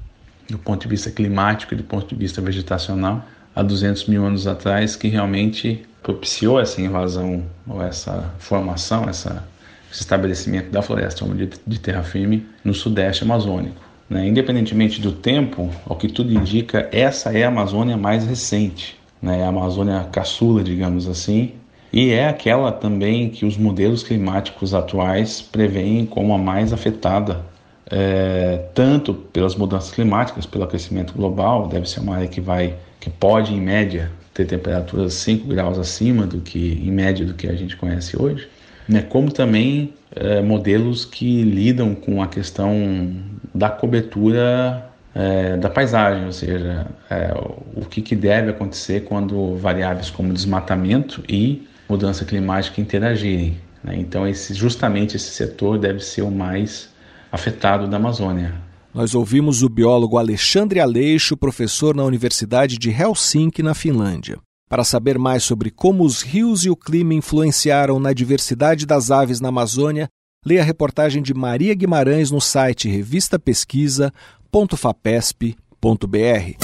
do ponto de vista climático e do ponto de vista vegetacional, há duzentos mil anos atrás, que realmente propiciou essa invasão, ou essa formação, essa, esse estabelecimento da floresta de, de terra firme no sudeste amazônico. Né? Independentemente do tempo, ao que tudo indica, essa é a Amazônia mais recente. Né, a Amazônia caçula, digamos assim, e é aquela também que os modelos climáticos atuais preveem como a mais afetada, é, tanto pelas mudanças climáticas, pelo aquecimento global. Deve ser uma área que vai, que pode, em média, ter temperaturas cinco graus acima do que, em média, do que a gente conhece hoje, né? Como também é, modelos que lidam com a questão da cobertura é, da paisagem, ou seja, é, o que, que deve acontecer quando variáveis como desmatamento e mudança climática interagirem, né? Então, esse, justamente esse setor deve ser o mais afetado da Amazônia. Nós ouvimos o biólogo Alexandre Aleixo, professor na Universidade de Helsinki, na Finlândia. Para saber mais sobre como os rios e o clima influenciaram na diversidade das aves na Amazônia, leia a reportagem de Maria Guimarães no site revista pesquisa ponto fapesp ponto br.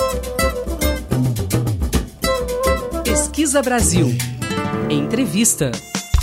Pesquisa Brasil. Entrevista.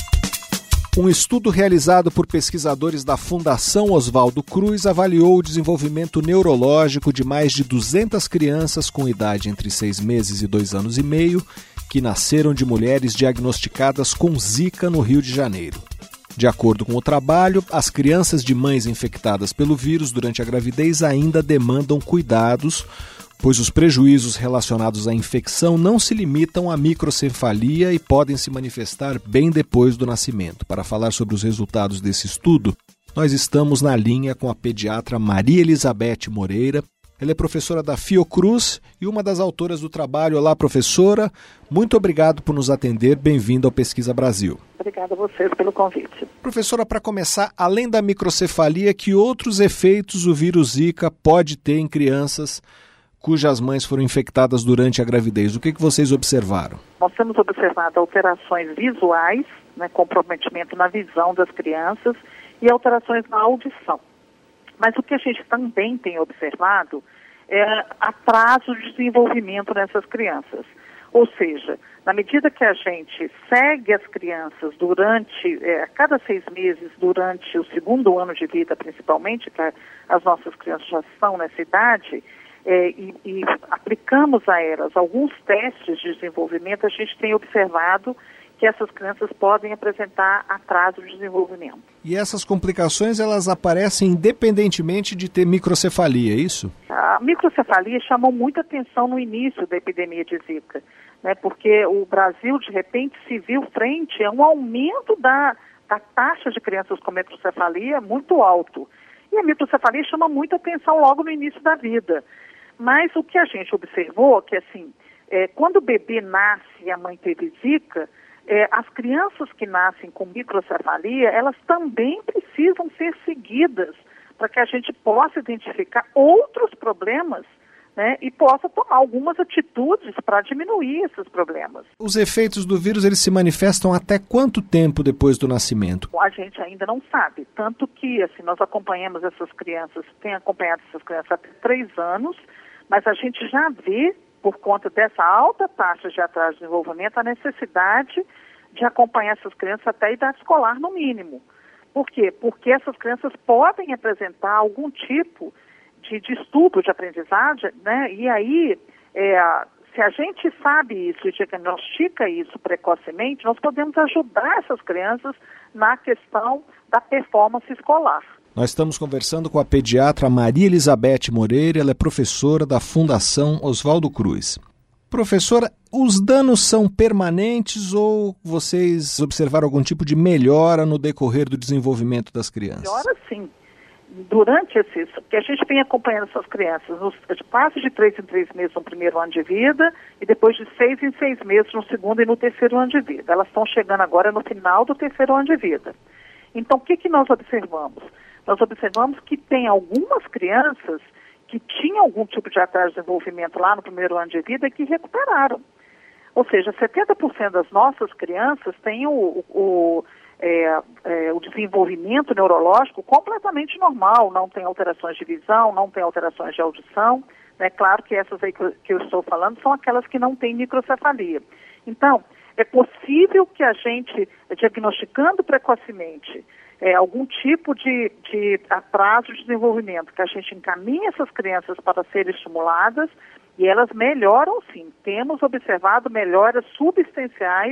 Um estudo realizado por pesquisadores da Fundação Oswaldo Cruz avaliou o desenvolvimento neurológico de mais de duzentas crianças com idade entre seis meses e dois anos e meio que nasceram de mulheres diagnosticadas com Zika no Rio de Janeiro. De acordo com o trabalho, as crianças de mães infectadas pelo vírus durante a gravidez ainda demandam cuidados, pois os prejuízos relacionados à infecção não se limitam à microcefalia e podem se manifestar bem depois do nascimento. Para falar sobre os resultados desse estudo, nós estamos na linha com a pediatra Maria Elizabeth Moreira. Ela é professora da Fiocruz e uma das autoras do trabalho. Olá, professora. Muito obrigado por nos atender. Bem-vindo ao Pesquisa Brasil. Obrigada a vocês pelo convite. Professora, para começar, além da microcefalia, que outros efeitos o vírus Zika pode ter em crianças cujas mães foram infectadas durante a gravidez? O que, que vocês observaram? Nós temos observado alterações visuais, né, comprometimento na visão das crianças e alterações na audição. Mas o que a gente também tem observado é atraso de desenvolvimento nessas crianças. Ou seja, na medida que a gente segue as crianças durante, é, a cada seis meses, durante o segundo ano de vida principalmente, que as nossas crianças já estão nessa idade, é, e, e aplicamos a elas alguns testes de desenvolvimento, a gente tem observado que essas crianças podem apresentar atraso de desenvolvimento. E essas complicações, elas aparecem independentemente de ter microcefalia, é isso? A microcefalia chamou muita atenção no início da epidemia de Zika, né, porque o Brasil, de repente, se viu frente a um aumento da, da taxa de crianças com microcefalia muito alto. E a microcefalia chama muita atenção logo no início da vida. Mas o que a gente observou, que assim, é, quando o bebê nasce e a mãe teve Zika, É, as crianças que nascem com microcefalia, elas também precisam ser seguidas para que a gente possa identificar outros problemas, né, e possa tomar algumas atitudes para diminuir esses problemas. Os efeitos do vírus, eles se manifestam até quanto tempo depois do nascimento? A gente ainda não sabe, tanto que assim, nós acompanhamos essas crianças, tem acompanhado essas crianças até três anos, mas a gente já vê, por conta dessa alta taxa de atraso de desenvolvimento, a necessidade de acompanhar essas crianças até a idade escolar, no mínimo. Por quê? Porque essas crianças podem apresentar algum tipo de distúrbio de aprendizagem, né? E aí, é, se a gente sabe isso e diagnostica isso precocemente, nós podemos ajudar essas crianças na questão da performance escolar. Nós estamos conversando com a pediatra Maria Elizabeth Moreira, ela é professora da Fundação Oswaldo Cruz. Professora, os danos são permanentes ou vocês observaram algum tipo de melhora no decorrer do desenvolvimento das crianças? Melhora sim. Durante esses, que a gente vem acompanhando essas crianças, nos, quase de três em três meses no primeiro ano de vida e depois de seis em seis meses no segundo e no terceiro ano de vida. Elas estão chegando agora no final do terceiro ano de vida. Então, o que, que nós observamos? Nós observamos que tem algumas crianças que tinham algum tipo de atraso de desenvolvimento lá no primeiro ano de vida e que recuperaram. Ou seja, setenta por cento das nossas crianças têm o, o, é, é, o desenvolvimento neurológico completamente normal, não tem alterações de visão, não tem alterações de audição. É claro que essas aí que eu, que eu estou falando são aquelas que não têm microcefalia. Então, é possível que a gente, diagnosticando precocemente, É, algum tipo de, de atraso de desenvolvimento, que a gente encaminha essas crianças para serem estimuladas e elas melhoram sim. Temos observado melhoras substanciais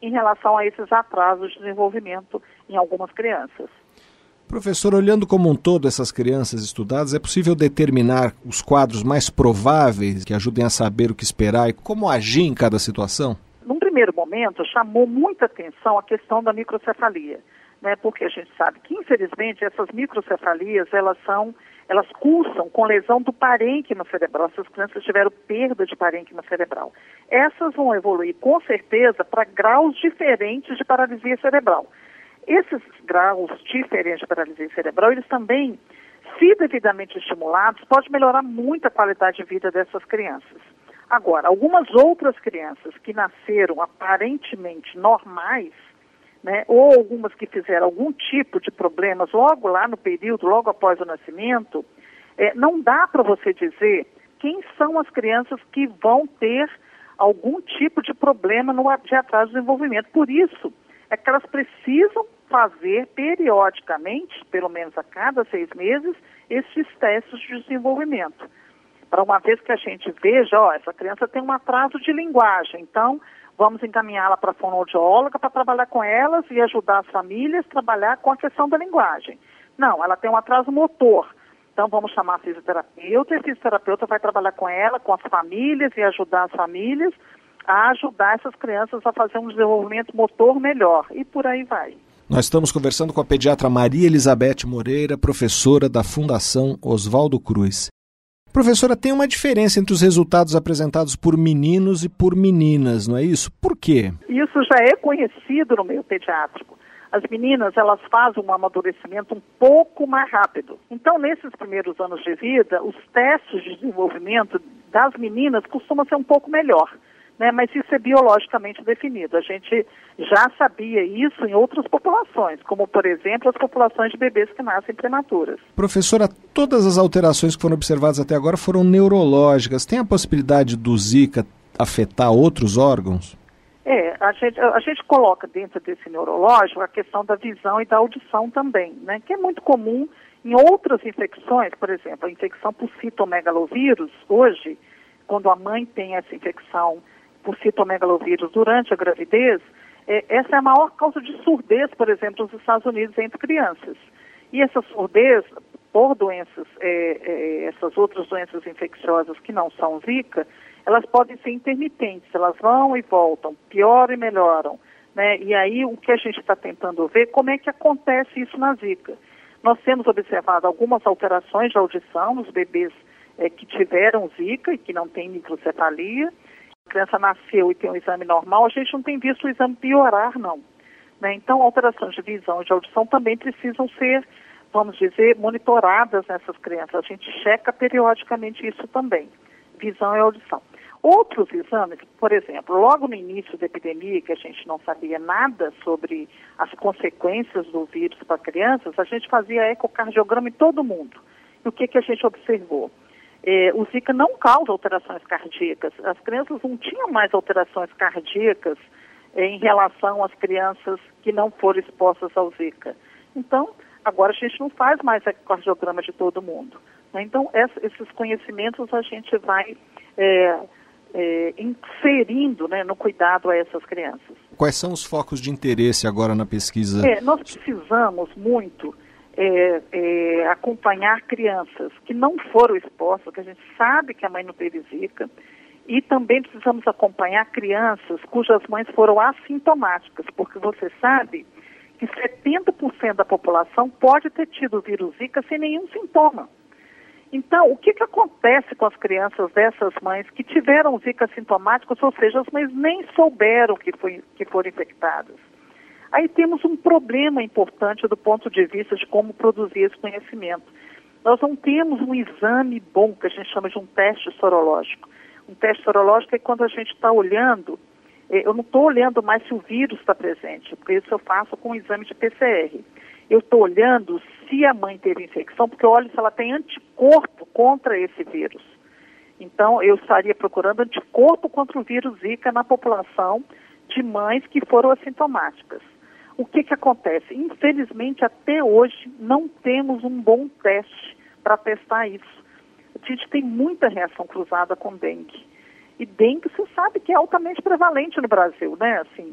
em relação a esses atrasos de desenvolvimento em algumas crianças. Professor, olhando como um todo essas crianças estudadas, é possível determinar os quadros mais prováveis que ajudem a saber o que esperar e como agir em cada situação? Num primeiro momento, chamou muita atenção a questão da microcefalia, né? Porque a gente sabe que, infelizmente, essas microcefalias, elas são, elas cursam com lesão do parênquima cerebral. Essas crianças tiveram perda de parênquima cerebral. Essas vão evoluir, com certeza, para graus diferentes de paralisia cerebral. Esses graus diferentes de paralisia cerebral, eles também, se devidamente estimulados, pode melhorar muito a qualidade de vida dessas crianças. Agora, algumas outras crianças que nasceram aparentemente normais, né, ou algumas que fizeram algum tipo de problemas logo lá no período, logo após o nascimento, é, não dá para você dizer quem são as crianças que vão ter algum tipo de problema no de atraso de desenvolvimento. Por isso, é que elas precisam fazer periodicamente, pelo menos a cada seis meses, esses testes de desenvolvimento. Para uma vez que a gente veja, ó, essa criança tem um atraso de linguagem, então vamos encaminhá-la para a fonoaudióloga para trabalhar com elas e ajudar as famílias a trabalhar com a questão da linguagem. Não, ela tem um atraso motor, então vamos chamar a fisioterapeuta e a fisioterapeuta vai trabalhar com ela, com as famílias e ajudar as famílias a ajudar essas crianças a fazer um desenvolvimento motor melhor e por aí vai. Nós estamos conversando com a pediatra Maria Elizabeth Moreira, professora da Fundação Oswaldo Cruz. Professora, tem uma diferença entre os resultados apresentados por meninos e por meninas, não é isso? Por quê? Isso já é conhecido no meio pediátrico. As meninas, elas fazem um amadurecimento um pouco mais rápido. Então, nesses primeiros anos de vida, os testes de desenvolvimento das meninas costumam ser um pouco melhor. Né, mas isso é biologicamente definido. A gente já sabia isso em outras populações, como, por exemplo, as populações de bebês que nascem prematuras. Professora, todas as alterações que foram observadas até agora foram neurológicas. Tem a possibilidade do Zika afetar outros órgãos? É, a gente, a gente coloca dentro desse neurológico a questão da visão e da audição também, né, que é muito comum em outras infecções, por exemplo, a infecção por citomegalovírus, hoje, quando a mãe tem essa infecção por citomegalovírus durante a gravidez, é, essa é a maior causa de surdez, por exemplo, nos Estados Unidos entre crianças. E essa surdez, por doenças, é, é, essas outras doenças infecciosas que não são Zika, elas podem ser intermitentes, elas vão e voltam, pioram e melhoram, né? E aí o que a gente está tentando ver, como é que acontece isso na Zika. Nós temos observado algumas alterações de audição nos bebês é, que tiveram Zika e que não têm microcefalia. A criança nasceu e tem um exame normal, a gente não tem visto o exame piorar, não. Né? Então, alterações de visão e de audição também precisam ser, vamos dizer, monitoradas nessas crianças. A gente checa periodicamente isso também, visão e audição. Outros exames, por exemplo, logo no início da epidemia, que a gente não sabia nada sobre as consequências do vírus para crianças, a gente fazia ecocardiograma em todo mundo. E o que, que a gente observou? É, o Zika não causa alterações cardíacas. As crianças não tinham mais alterações cardíacas é, em relação às crianças que não foram expostas ao Zika. Então, agora a gente não faz mais ecocardiograma de todo mundo. Né? Então, essa, esses conhecimentos a gente vai é, é, inserindo, né, no cuidado a essas crianças. Quais são os focos de interesse agora na pesquisa? É, nós precisamos muito É, é, acompanhar crianças que não foram expostas, que a gente sabe que a mãe não teve Zika, e também precisamos acompanhar crianças cujas mães foram assintomáticas, porque você sabe que setenta por cento da população pode ter tido o vírus Zika sem nenhum sintoma. Então, o que, que acontece com as crianças dessas mães que tiveram Zika assintomáticos, ou seja, as mães nem souberam que, foi, que foram infectadas? Aí temos um problema importante do ponto de vista de como produzir esse conhecimento. Nós não temos um exame bom, que a gente chama de um teste sorológico. Um teste sorológico é quando a gente está olhando, eu não estou olhando mais se o vírus está presente, porque isso eu faço com um exame de P C R. Eu estou olhando se a mãe teve infecção, porque eu olho se ela tem anticorpo contra esse vírus. Então, eu estaria procurando anticorpo contra o vírus Zika na população de mães que foram assintomáticas. O que que acontece? Infelizmente, até hoje, não temos um bom teste para testar isso. A gente tem muita reação cruzada com dengue. E dengue, você sabe que é altamente prevalente no Brasil, né? Assim,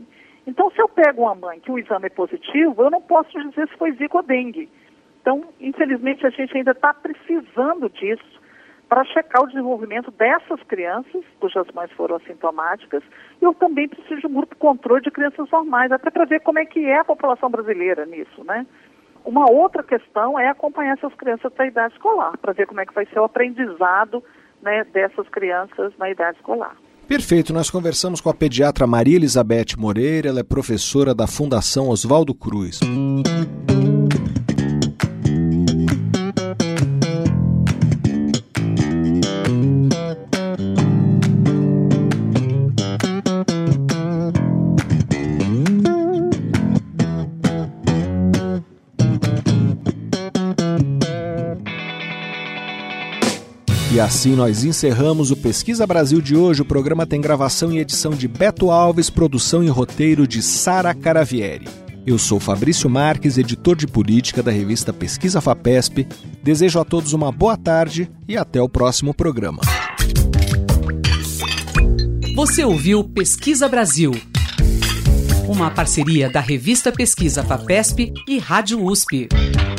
Então, se eu pego uma mãe que o exame é positivo, eu não posso dizer se foi Zika ou dengue. Então, infelizmente, a gente ainda está precisando disso para checar o desenvolvimento dessas crianças, cujas mães foram assintomáticas, e eu também preciso de um grupo de controle de crianças normais, até para ver como é que é a população brasileira nisso, né? Uma outra questão é acompanhar essas crianças da idade escolar, para ver como é que vai ser o aprendizado, né, dessas crianças na idade escolar. Perfeito, nós conversamos com a pediatra Maria Elizabeth Moreira, ela é professora da Fundação Oswaldo Cruz. E assim nós encerramos o Pesquisa Brasil de hoje. O programa tem gravação e edição de Beto Alves, produção e roteiro de Sara Caravieri. Eu sou Fabrício Marques, editor de política da revista Pesquisa FAPESP. Desejo a todos uma boa tarde e até o próximo programa. Você ouviu Pesquisa Brasil, uma parceria da revista Pesquisa FAPESP e Rádio U S P.